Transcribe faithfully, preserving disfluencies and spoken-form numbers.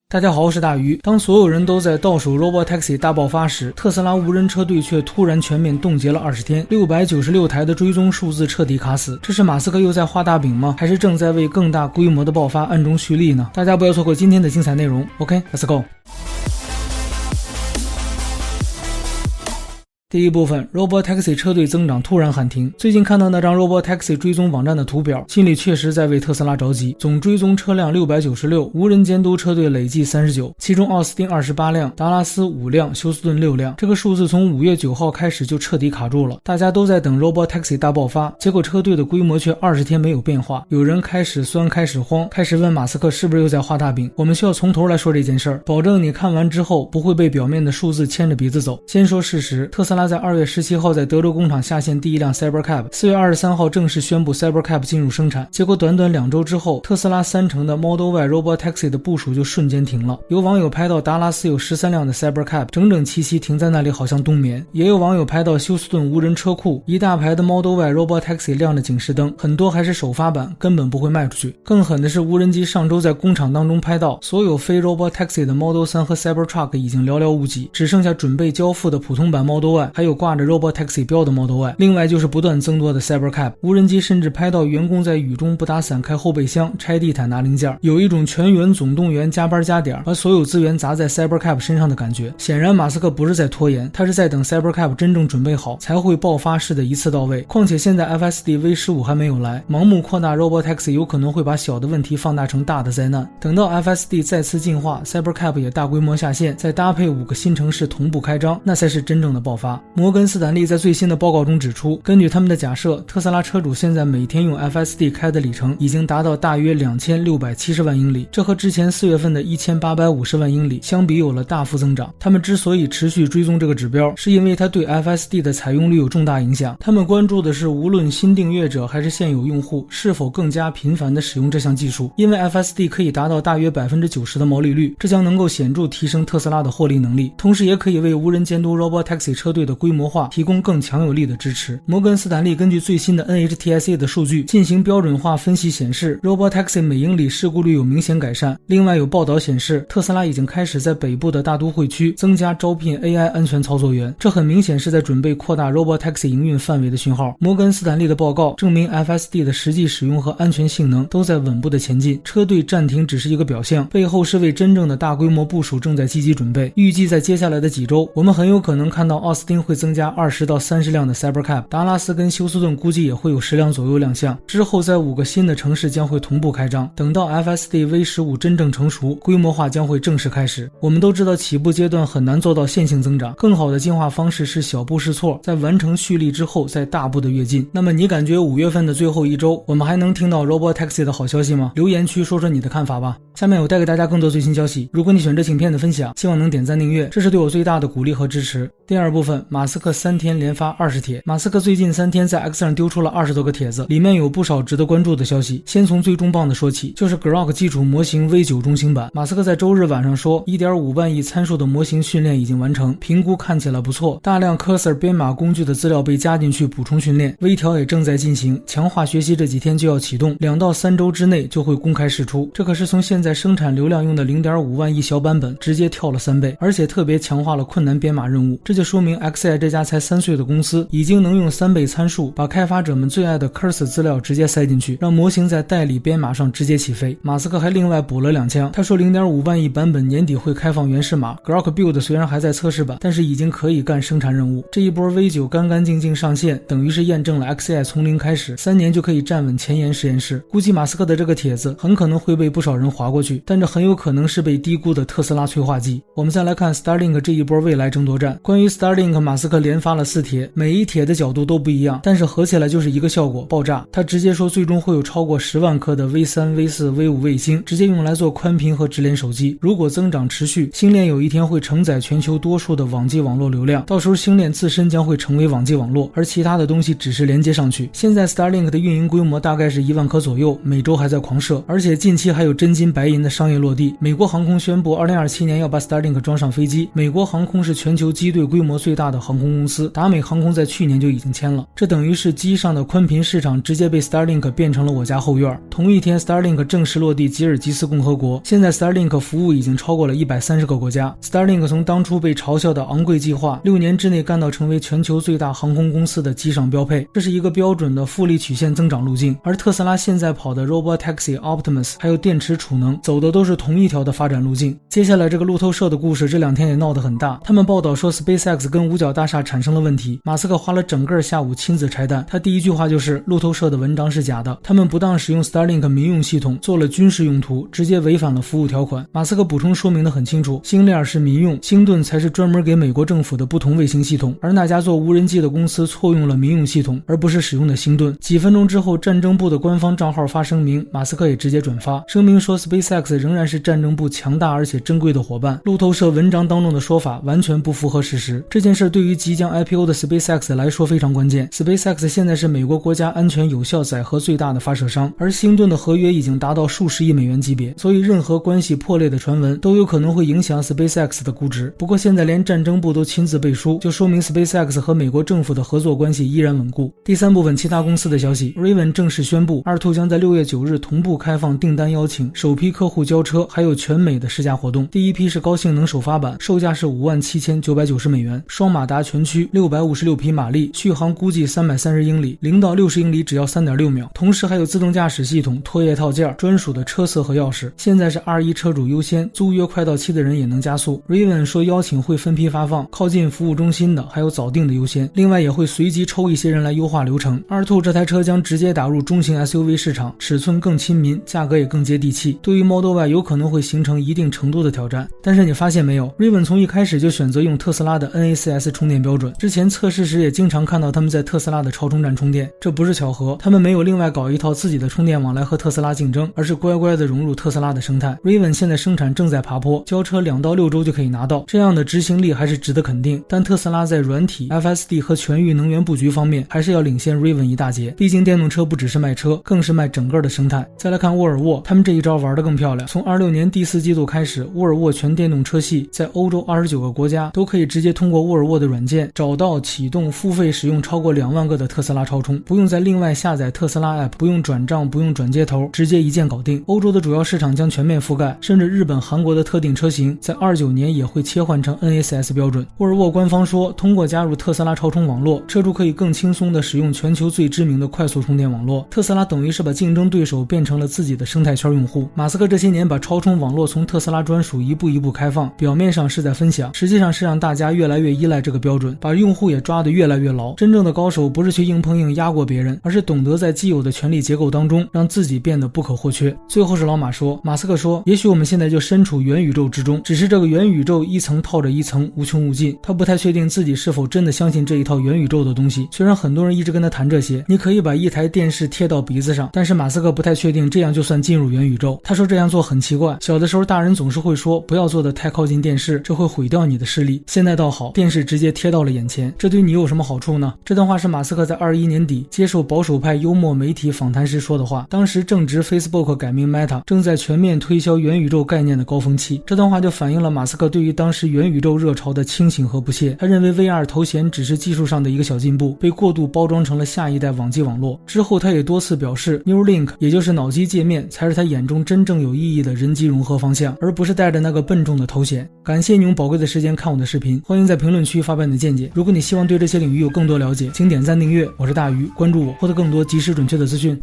大家好，我是大鱼。当所有人都在倒数 Robotaxi 大爆发时，特斯拉无人车队却突然全面冻结了二十天，六百九十六台的追踪数字彻底卡死。这是马斯克又在画大饼吗？还是正在为更大规模的爆发暗中蓄力呢？大家不要错过今天的精彩内容。 OK，Let's go。第一部分 Robotaxi 车队增长突然喊停。最近看到那张 Robotaxi 追踪网站的图表，心里确实在为特斯拉着急。总追踪车辆六百九十六，无人监督车队累计三十九，其中奥斯汀二十八辆，达拉斯五辆，休斯顿六辆。这个数字从五月九号开始就彻底卡住了，大家都在等 Robotaxi 大爆发，结果车队的规模却二十天没有变化。有人开始酸，开始慌，开始问马斯克是不是又在画大饼。我们需要从头来说这件事儿，保证你看完之后不会被表面的数字牵着鼻子走。先说事实，特斯拉在二月十七号在德州工厂下线第一辆 Cybercab， 四月二十三号正式宣布 Cybercab 进入生产。结果短短两周之后，特斯拉三成的 Model Y Robotaxi 的部署就瞬间停了。有网友拍到达拉斯有十三辆的 Cybercab 整整齐齐停在那里，好像冬眠。也有网友拍到休斯顿无人车库一大排的 Model Y Robotaxi 亮着警示灯，很多还是首发版，根本不会卖出去。更狠的是，无人机上周在工厂当中拍到所有非 Robotaxi 的 Model 三和 Cybertruck 已经寥寥无几，只剩下准备交付的普通版 Model Y， 还有挂着 Robotaxi 标的 Model Y， 另外就是不断增多的 Cybercab。 无人机甚至拍到员工在雨中不打伞开后备箱，拆地毯拿零件，有一种全员总动员加班加点把所有资源砸在 Cybercab 身上的感觉。显然马斯克不是在拖延，他是在等 Cybercab 真正准备好才会爆发式的一次到位。况且现在 F S D V 十五 还没有来，盲目扩大 Robotaxi 有可能会把小的问题放大成大的灾难。等到 F S D 再次进化， Cybercab 也大规模下线，再搭配五个新城市同步开张，那才是真正的爆发。摩根斯坦利在最新的报告中指出，根据他们的假设，特斯拉车主现在每天用 F S D 开的里程已经达到大约两千六百七十万英里，这和之前四月份的一千八百五十万英里相比有了大幅增长。他们之所以持续追踪这个指标，是因为它对 F S D 的采用率有重大影响。他们关注的是无论新订阅者还是现有用户是否更加频繁地使用这项技术，因为 F S D 可以达到大约 百分之九十 的毛利率，这将能够显著提升特斯拉的获利能力，同时也可以为无人监督 Robotaxi 车队的规模化提供更强有力的支持。摩根斯坦利根据最新的 N H T S A 的数据进行标准化分析，显示 Robotaxi 每英里事故率有明显改善。另外有报道显示，特斯拉已经开始在北部的大都会区增加招聘 A I 安全操作员，这很明显是在准备扩大 Robotaxi 营运范围的讯号。摩根斯坦利的报告证明 F S D 的实际使用和安全性能都在稳步的前进，车队暂停只是一个表象，背后是为真正的大规模部署正在积极准备。预计在接下来的几周，我们很有可能看到奥斯汀会增加二十到三十辆的 Cybercab， 达拉斯跟休斯顿估计也会有十辆左右亮相，之后在五个新的城市将会同步开张。等到 F S D V 十五 真正成熟，规模化将会正式开始。我们都知道起步阶段很难做到线性增长，更好的进化方式是小步试错，在完成蓄力之后再大步的跃进。那么你感觉五月份的最后一周我们还能听到 Robotaxi 的好消息吗？留言区说说你的看法吧。下面我带给大家更多最新消息，如果你喜欢这影片的分享，希望能点赞订阅，这是对我最大的鼓励和支持。第二部分，马斯克三天连发二十帖。马斯克最近三天在 X 上丢出了二十多个帖子，里面有不少值得关注的消息。先从最重磅的说起，就是 Grok 基础模型 V 九 中型版。马斯克在周日晚上说 一点五万亿参数的模型训练已经完成，评估看起来不错，大量 Cursor 编码工具的资料被加进去补充训练，微调也正在进行，强化学习这几天就要启动，两到三周之内就会公开释出。这可是从现在生产流量用的 零点五万亿小版本直接跳了三倍，而且特别强化了困难编码任务。这就说明 X A I 这家才三岁的公司已经能用三倍参数把开发者们最爱的 Cursor 资料直接塞进去，让模型在代理编码上直接起飞。马斯克还另外补了两枪，他说 零点五万亿版本年底会开放原始码， Grok Build 虽然还在测试版，但是已经可以干生产任务。这一波 V 九 干干净净上线，等于是验证了 X A I 从零开始，三年就可以站稳前沿实验室。估计马斯克的这个帖子很可能会被不少人划过去，但这很有可能是被低估的特斯拉催化剂。我们再来看 Starlink 这一波未来争夺战。关于 Starlink， 马斯克连发了四帖，每一帖的角度都不一样，但是合起来就是一个效果，爆炸。他直接说最终会有超过十万颗的 V 三、V 四、V 五 卫星，直接用来做宽频和直连手机。如果增长持续，星链有一天会承载全球多数的网际网络流量，到时候星链自身将会成为网际网络，而其他的东西只是连接上去。现在 Starlink 的运营规模大概是一万颗左右，每周还在狂射，而且近期还有真金白银的商业落地。美国航空宣布二零二七年要把 Starlink 装上飞机。美国航空是全球机队规模最大大的航空公司达美航空在去年就已经签了，这等于是机上的宽频市场直接被 Starlink 变成了我家后院。同一天 Starlink 正式落地吉尔吉斯共和国，现在 Starlink 服务已经超过了一百三十个国家。 Starlink 从当初被嘲笑的昂贵计划，六年之内干到成为全球最大航空公司的机上标配，这是一个标准的复利曲线增长路径。而特斯拉现在跑的 Robotaxi Optimus 还有电池储能走的都是同一条的发展路径。接下来这个路透社的故事这两天也闹得很大，他们报道说 SpaceX 跟五角大厦产生了问题，马斯克花了整个下午亲自拆弹。他第一句话就是路透社的文章是假的，他们不当使用 Starlink 民用系统做了军事用途，直接违反了服务条款。马斯克补充说明的很清楚，星链是民用，星盾才是专门给美国政府的不同卫星系统，而那家做无人机的公司错用了民用系统，而不是使用的星盾。几分钟之后，战争部的官方账号发声明，马斯克也直接转发声明说 SpaceX 仍然是战争部强大而且珍贵的伙伴。路透社文章当中的说法完全不符合事实。这件事对于即将 I P O 的 SpaceX 来说非常关键， SpaceX 现在是美国国家安全有效载荷最大的发射商，而星盾的合约已经达到数十亿美元级别，所以任何关系破裂的传闻都有可能会影响 SpaceX 的估值。不过现在连战争部都亲自背书，就说明 SpaceX 和美国政府的合作关系依然稳固。第三部分其他公司的消息， Raven 正式宣布 二 兔将在六月九日同步开放订单邀请，首批客户交车，还有全美的试驾活动。第一批是高性能首发版，售价是五万七千九百九十美元，双马达全驱，六百五十六匹马力，续航估计三百三十英里，零到六十英里只要 三点六秒，同时还有自动驾驶系统、拖曳套件、专属的车色和钥匙。现在是 二一 车主优先，租约快到期的人也能加速。 Raven 说邀请会分批发放，靠近服务中心的还有早订的优先，另外也会随机抽一些人来优化流程。 二 兔这台车将直接打入中型 S U V 市场，尺寸更亲民，价格也更接地气，对于 Model Y 有可能会形成一定程度的挑战。但是你发现没有， Raven 从一开始就选择用特斯拉的 N A C S 充电标准，之前测试时也经常看到他们在特斯拉的超充站充电，这不是巧合，他们没有另外搞一套自己的充电网来和特斯拉竞争，而是乖乖的融入特斯拉的生态。 Raven 现在生产正在爬坡，交车两到六周就可以拿到，这样的执行力还是值得肯定。但特斯拉在软体、F S D 和全域能源布局方面还是要领先 Raven 一大截，毕竟电动车不只是卖车，更是卖整个的生态。再来看沃尔沃，他们这一招玩得更漂亮，从二六年第四季度开始，沃尔沃全电动车系在欧洲二十九个国家都可以直接通过沃尔沃的软件找到、启动、付费使用超过两万个的特斯拉超充，不用再另外下载特斯拉 App， 不用转账，不用转接头，直接一键搞定。欧洲的主要市场将全面覆盖，甚至日本、韩国的特定车型在二九年也会切换成 N A C S 标准。沃尔沃官方说，通过加入特斯拉超充网络，车主可以更轻松地使用全球最知名的快速充电网络。特斯拉等于是把竞争对手变成了自己的生态圈用户。马斯克这些年把超充网络从特斯拉专属一步一步开放，表面上是在分享，实际上是让大家越来越依赖这个标准，把用户也抓得越来越牢。真正的高手不是去硬碰硬压过别人，而是懂得在既有的权力结构当中让自己变得不可或缺。最后是老马说，马斯克说，也许我们现在就身处元宇宙之中，只是这个元宇宙一层套着一层，无穷无尽。他不太确定自己是否真的相信这一套元宇宙的东西，虽然很多人一直跟他谈这些，你可以把一台电视贴到鼻子上，但是马斯克不太确定这样就算进入元宇宙。他说这样做很奇怪，小的时候大人总是会说不要坐得太靠近电视，这会毁掉你的视力。现在倒好，电视直接贴到了眼前，这对你有什么好处呢？这段话是马斯克在二一年底接受保守派幽默媒体访谈时说的话，当时正值 Facebook 改名 Meta， 正在全面推销元宇宙概念的高峰期。这段话就反映了马斯克对于当时元宇宙热潮的清醒和不屑。他认为 V R 头衔只是技术上的一个小进步，被过度包装成了下一代网际网络。之后他也多次表示 Neuralink 也就是脑机界面才是他眼中真正有意义的人机融合方向，而不是带着那个笨重的头衔。感谢你用宝贵的时间看我的视频，欢迎在评论区发表你的见解。如果你希望对这些领域有更多了解，请点赞订阅。我是大鱼，关注我，获得更多及时准确的资讯。